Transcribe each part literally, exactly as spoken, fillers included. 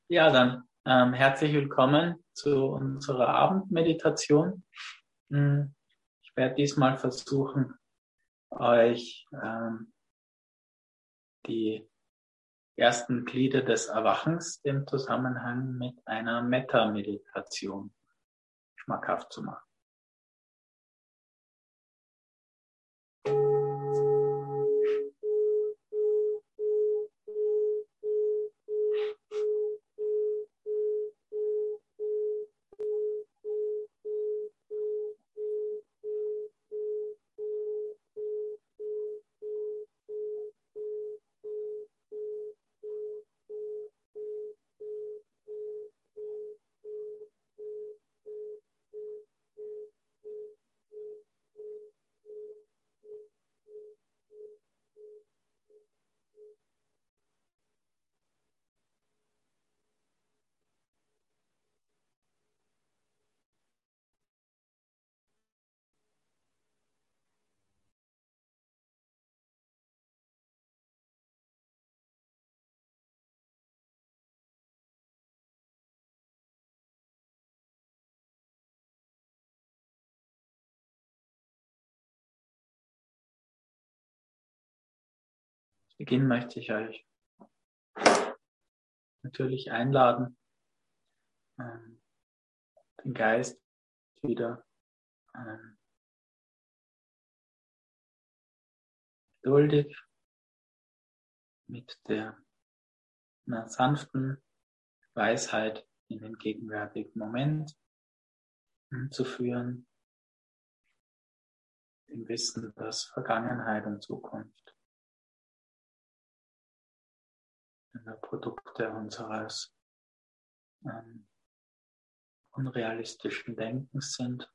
Ja, dann ähm, herzlich willkommen zu unserer Abendmeditation. Hm, Ich werde diesmal versuchen, euch ähm, die ersten Glieder des Erwachens im Zusammenhang mit einer Metta-Meditation schmackhaft zu machen. Zu Beginn möchte ich euch natürlich einladen, ähm, den Geist wieder ähm, geduldig mit der einer sanften Weisheit in den gegenwärtigen Moment zu führen, im Wissen, dass Vergangenheit und Zukunft Produkte unseres ähm, unrealistischen Denkens sind.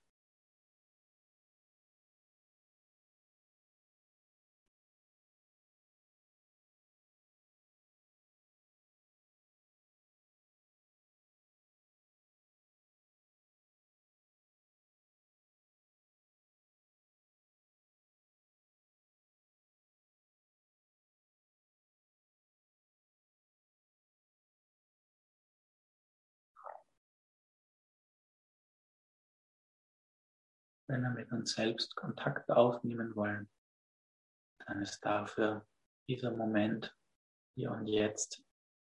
Wenn wir mit uns selbst Kontakt aufnehmen wollen, dann ist dafür dieser Moment hier und jetzt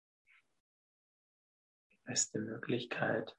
die beste Möglichkeit.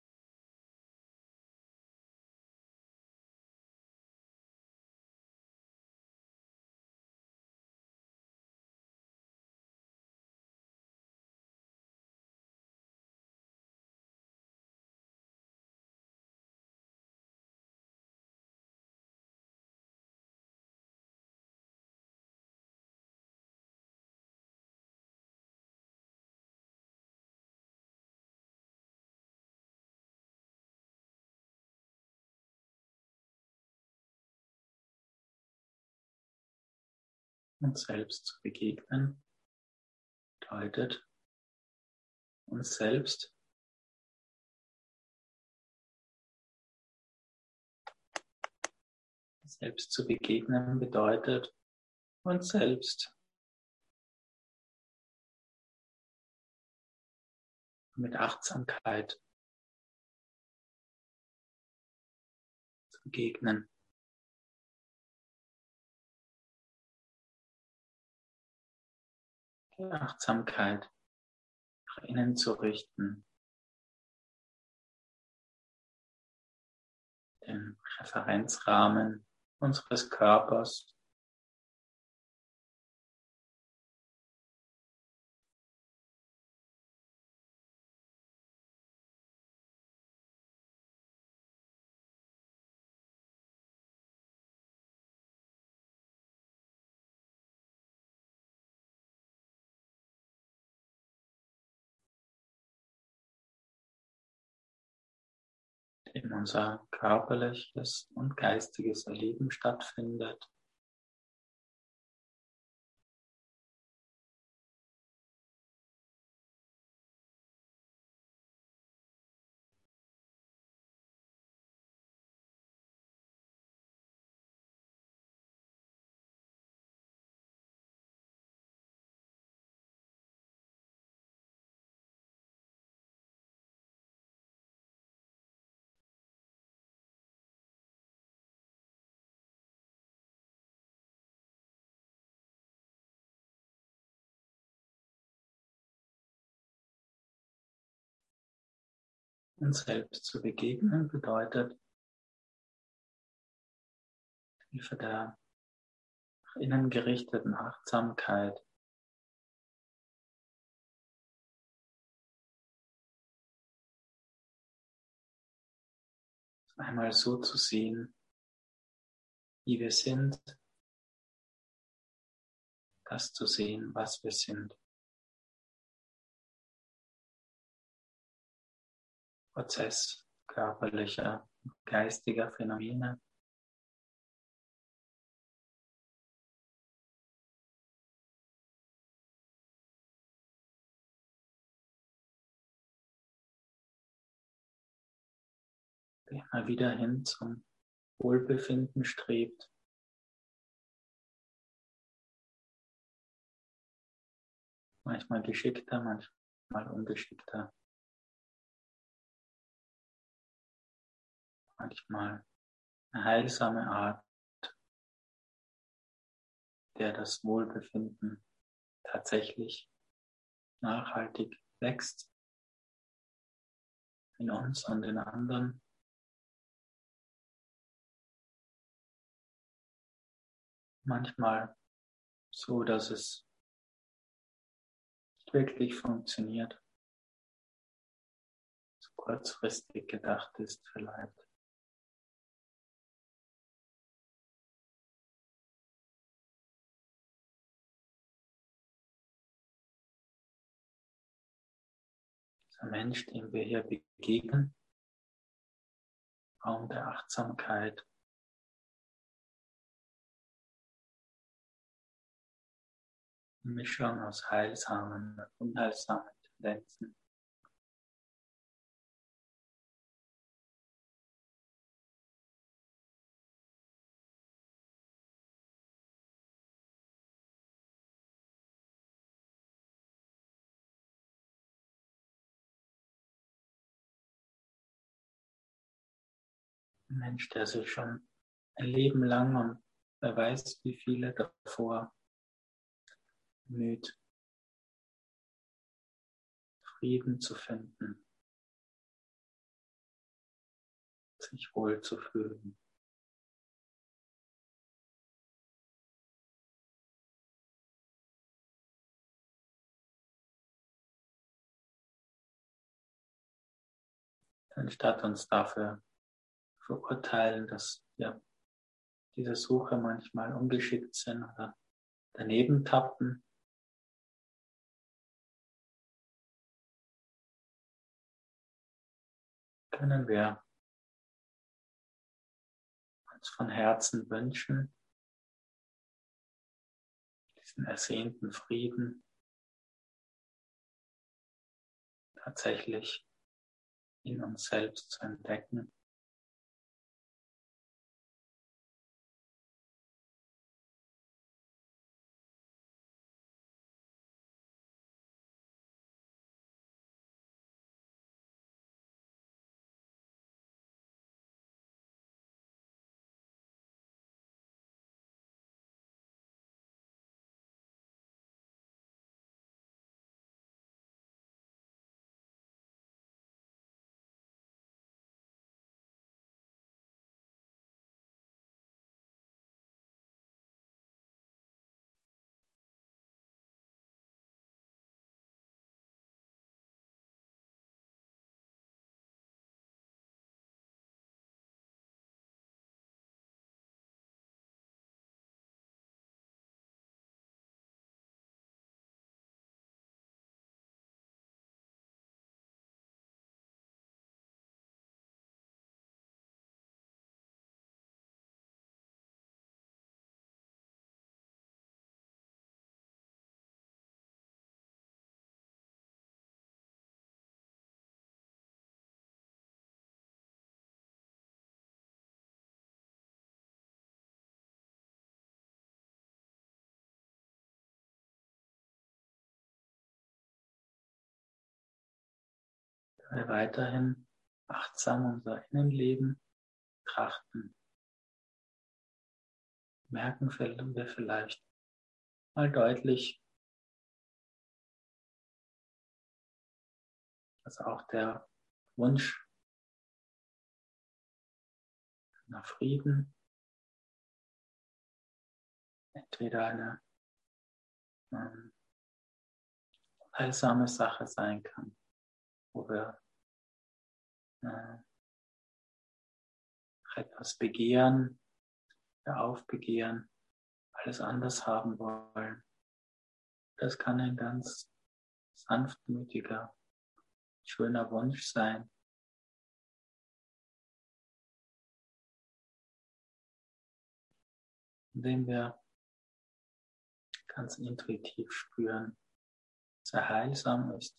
Uns selbst zu begegnen bedeutet, uns selbst selbst zu begegnen bedeutet, uns selbst mit Achtsamkeit zu begegnen. Die Achtsamkeit nach innen zu richten, den Referenzrahmen unseres Körpers in unser körperliches und geistiges Erleben stattfindet. uns selbst zu begegnen, bedeutet, Hilfe der nach innen gerichteten Achtsamkeit einmal so zu sehen, wie wir sind, das zu sehen, was wir sind. Prozess körperlicher, geistiger Phänomene. Der immer wieder hin zum Wohlbefinden strebt. Manchmal geschickter, manchmal ungeschickter. Manchmal eine heilsame Art, der das Wohlbefinden tatsächlich nachhaltig wächst in uns und in anderen. Manchmal so, dass es nicht wirklich funktioniert, so kurzfristig gedacht ist vielleicht. Der Mensch, dem wir hier begegnen, Raum der Achtsamkeit, eine Mischung aus heilsamen und unheilsamen Tendenzen. Ein Mensch, der sich schon ein Leben lang und wer weiß wie viele davor bemüht, Frieden zu finden, sich wohl zu fühlen. Anstatt uns dafür verurteilen, dass wir diese Suche manchmal ungeschickt sind oder daneben tappen, können wir uns von Herzen wünschen, diesen ersehnten Frieden tatsächlich in uns selbst zu entdecken. Wir weiterhin achtsam unser Innenleben betrachten, merken wir vielleicht mal deutlich, dass auch der Wunsch nach Frieden, entweder eine ähm, heilsame Sache sein kann, wo wir äh, etwas begehren, ja, aufbegehren, alles anders haben wollen. Das kann ein ganz sanftmütiger, schöner Wunsch sein, in dem wir ganz intuitiv spüren, dass er heilsam ist.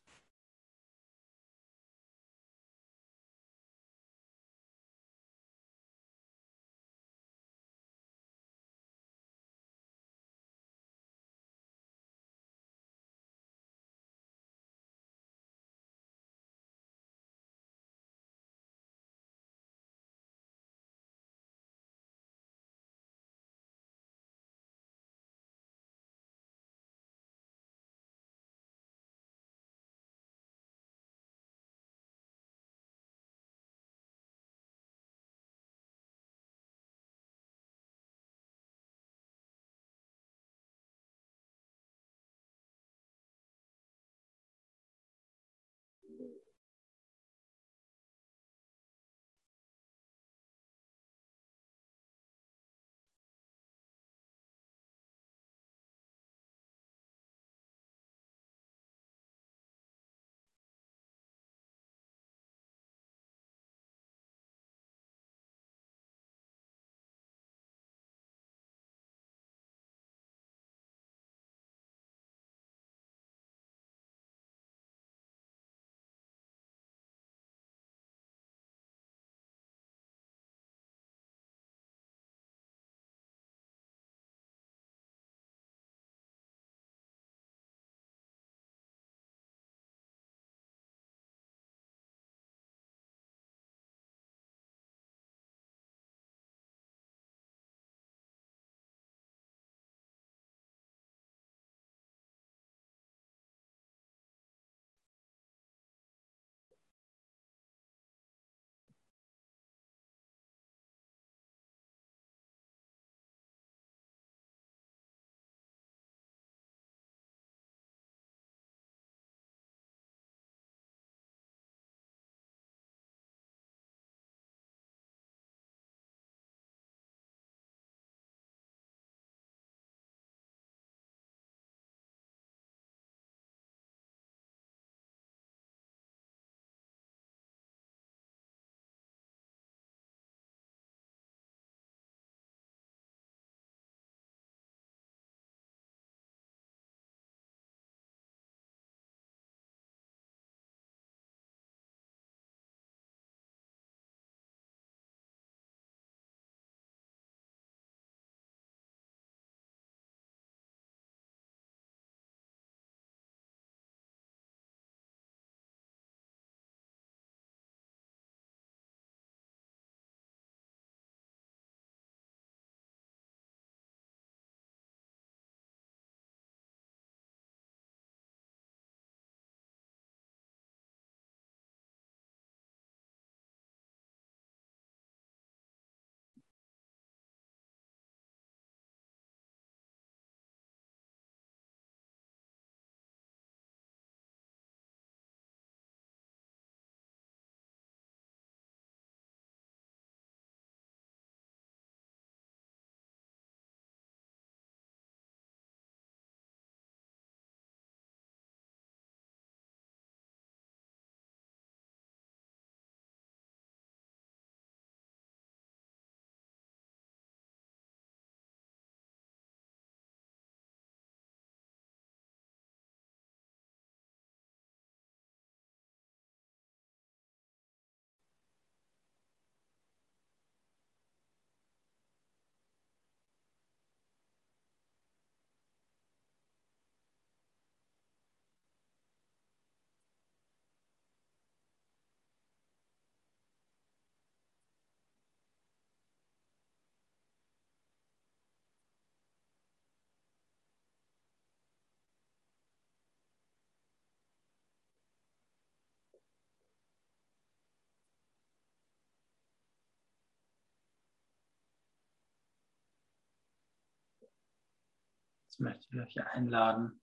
Jetzt möchte ich euch einladen,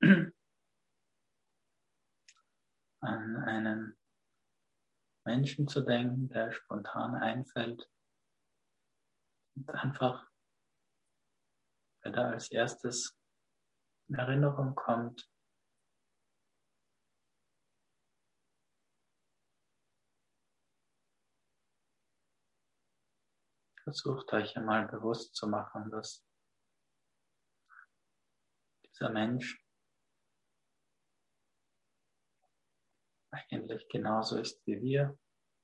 an einen Menschen zu denken, der spontan einfällt und einfach, wer da als erstes in Erinnerung kommt, versucht euch einmal bewusst zu machen, dass dieser Mensch eigentlich genauso ist wie wir.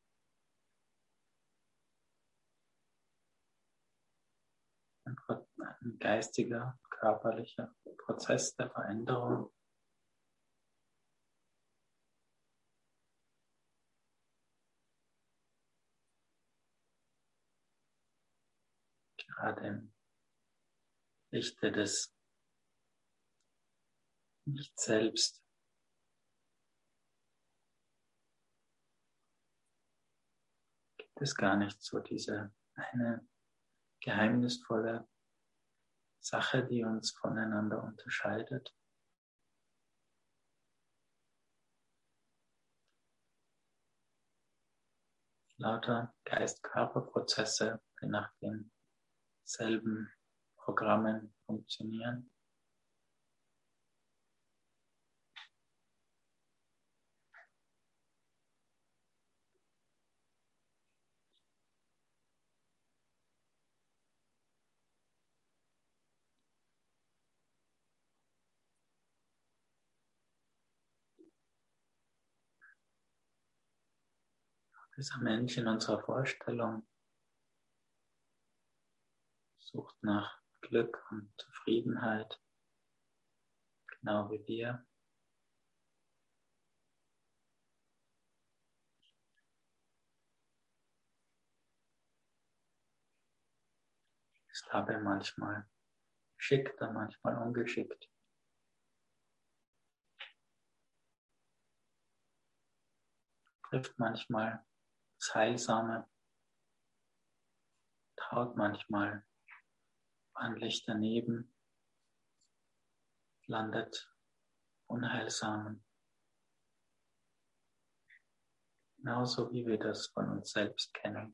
Ein, ein geistiger, körperlicher Prozess der Veränderung. Gerade im Lichte des Nicht-Selbst. Gibt es gar nicht so diese eine geheimnisvolle Sache, die uns voneinander unterscheidet. Lauter Geist-Körper-Prozesse, die nach denselben Programmen funktionieren. Dieser Mensch in unserer Vorstellung sucht nach Glück und Zufriedenheit, genau wie wir. Ist dabei manchmal geschickt, dann manchmal ungeschickt. Trifft manchmal das Heilsame, traut manchmal ordentlich daneben, landet Unheilsamen. Genauso wie wir das von uns selbst kennen.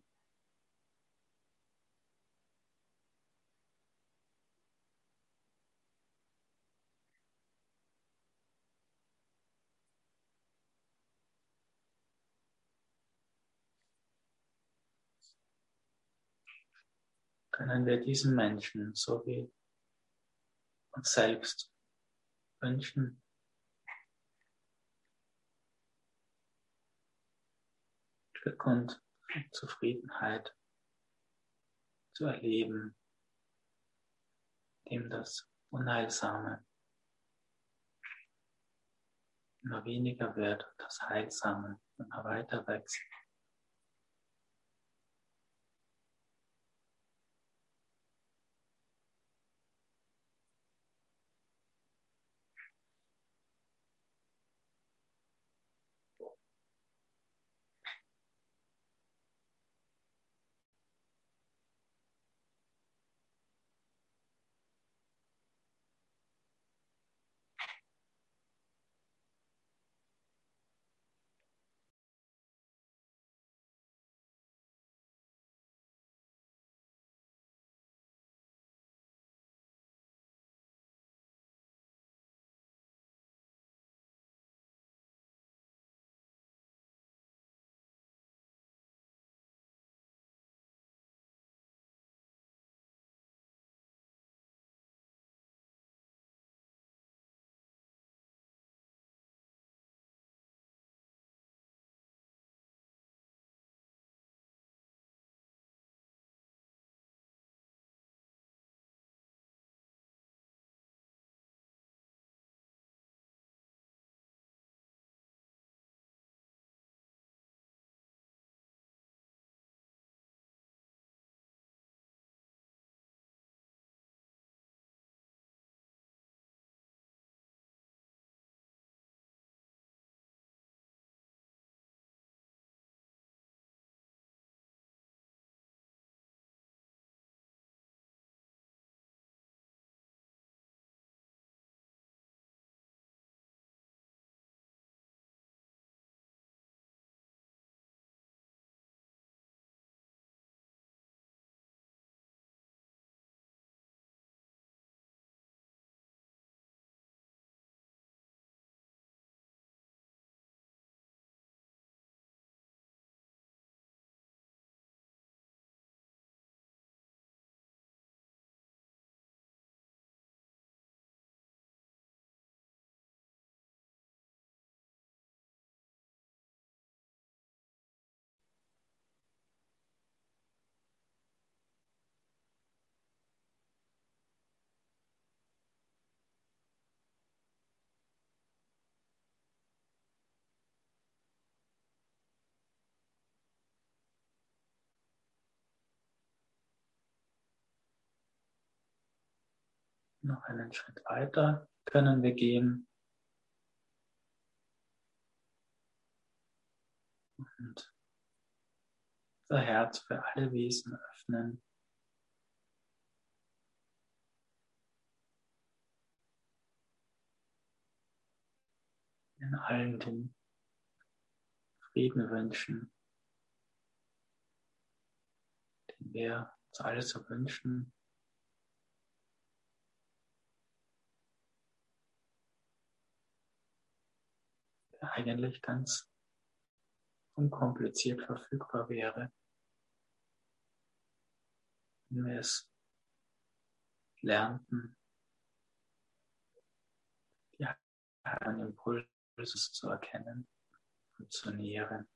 Können wir diesen Menschen so wie uns selbst wünschen, Glück und Zufriedenheit zu erleben, indem das Unheilsame immer weniger wird und das Heilsame immer weiter wächst. Noch einen Schritt weiter können wir gehen und unser Herz für alle Wesen öffnen. In allen den Frieden wünschen, den wir uns alle so wünschen. Der eigentlich ganz unkompliziert verfügbar wäre, wenn wir es lernten, die heilen Impulse zu erkennen und zu nähren.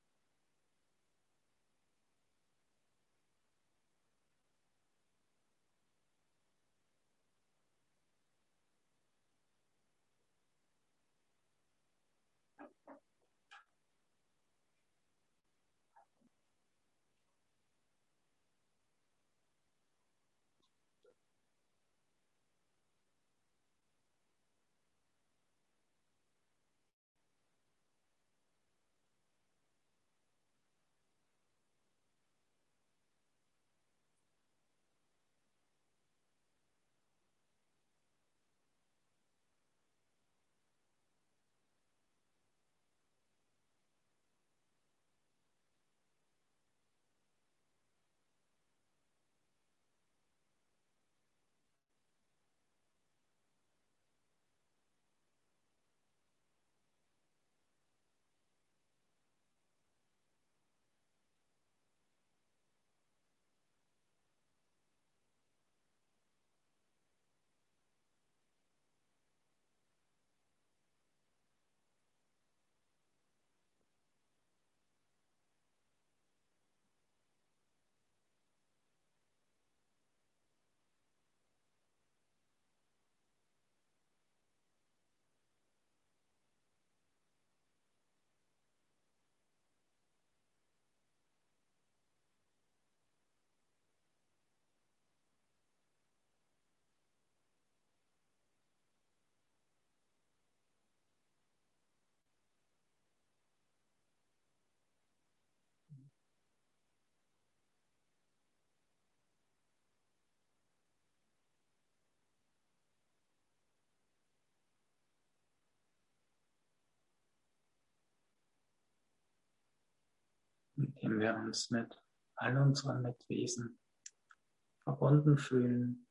Indem wir uns mit all unseren Mitwesen verbunden fühlen,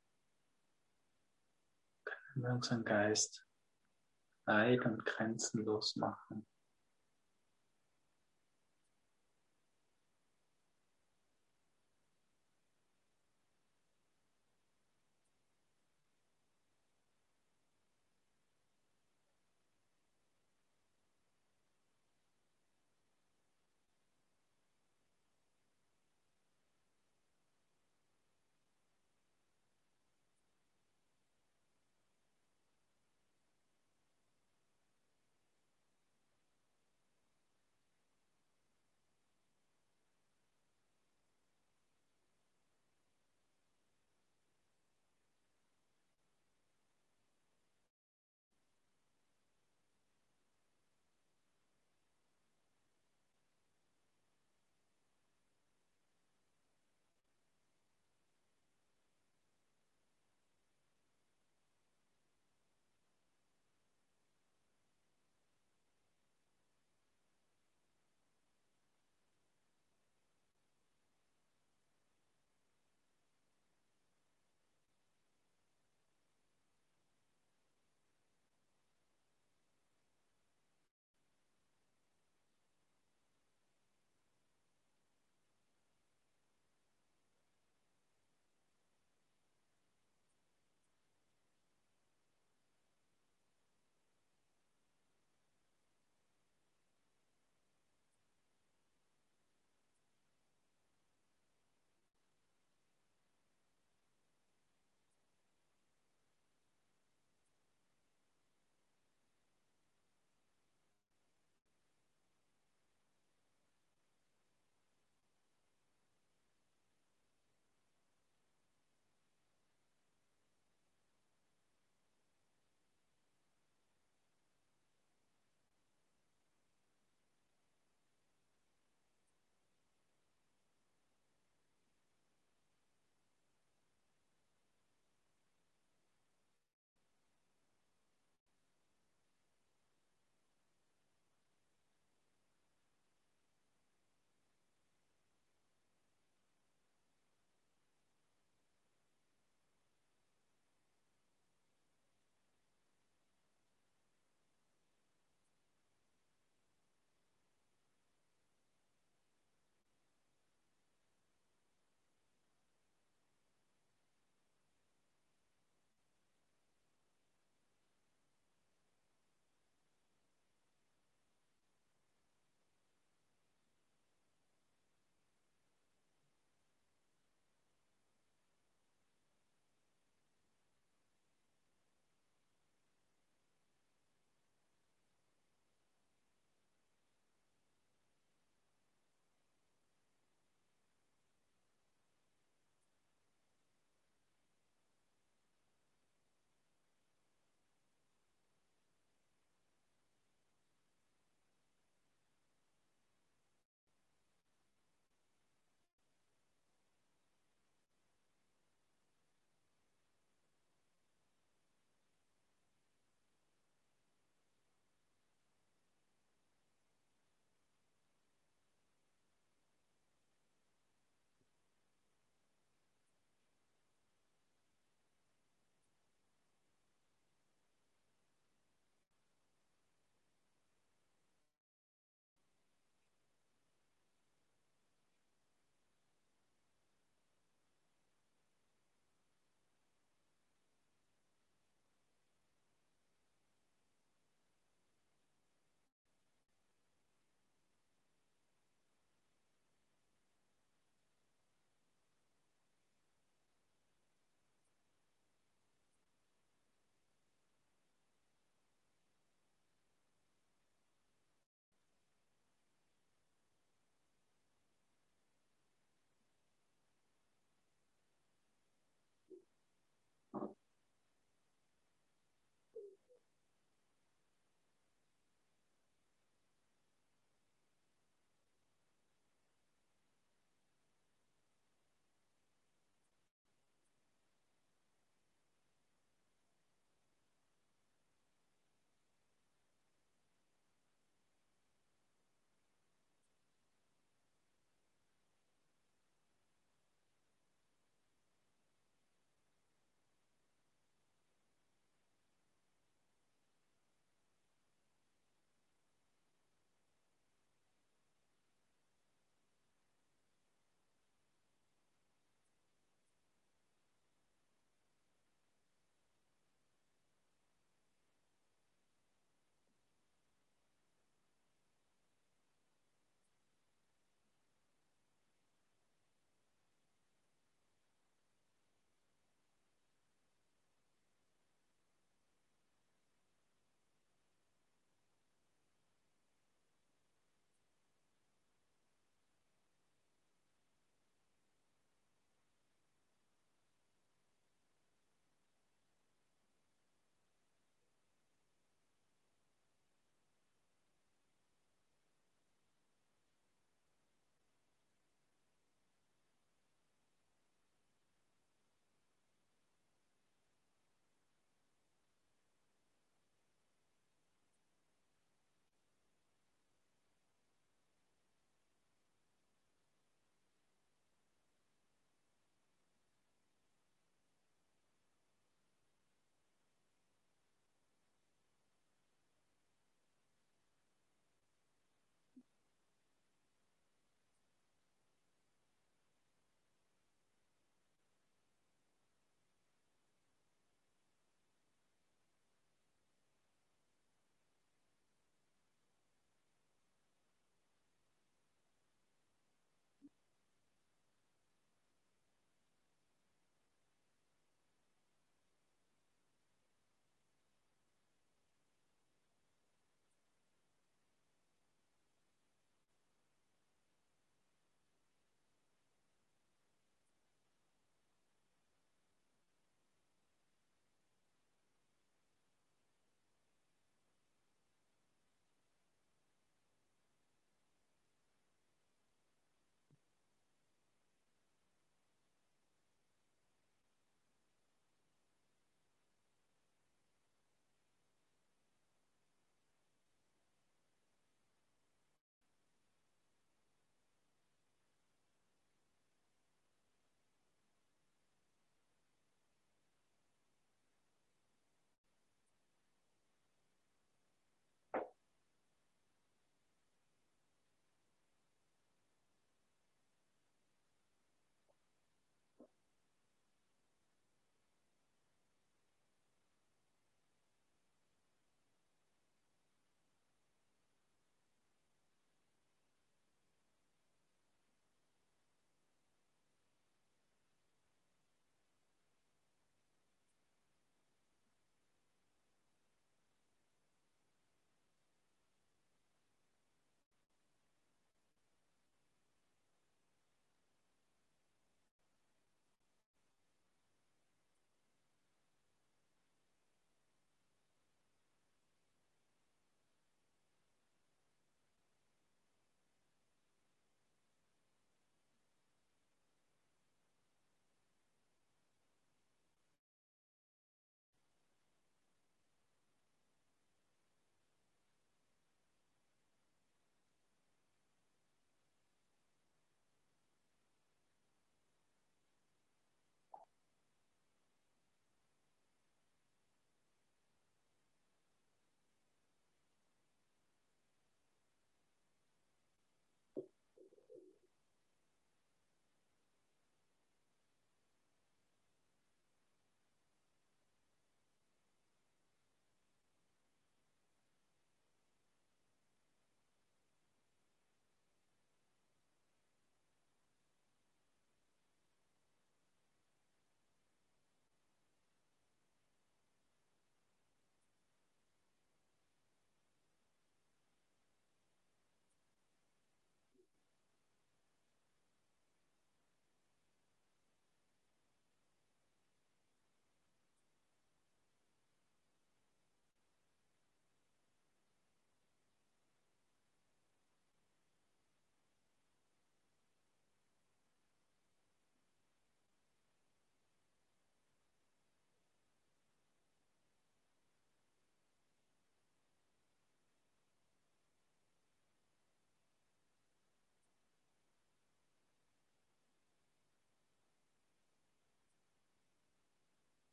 können wir unseren Geist weit und grenzenlos machen.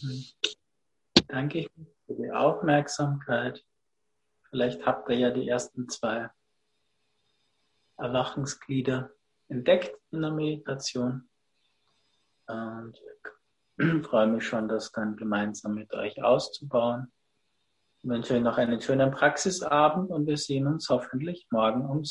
Danke ich für die Aufmerksamkeit. Vielleicht habt ihr ja die ersten zwei Erwachensglieder entdeckt in der Meditation. Und ich freue mich schon, das dann gemeinsam mit euch auszubauen. Ich wünsche euch noch einen schönen Praxisabend und wir sehen uns hoffentlich morgen um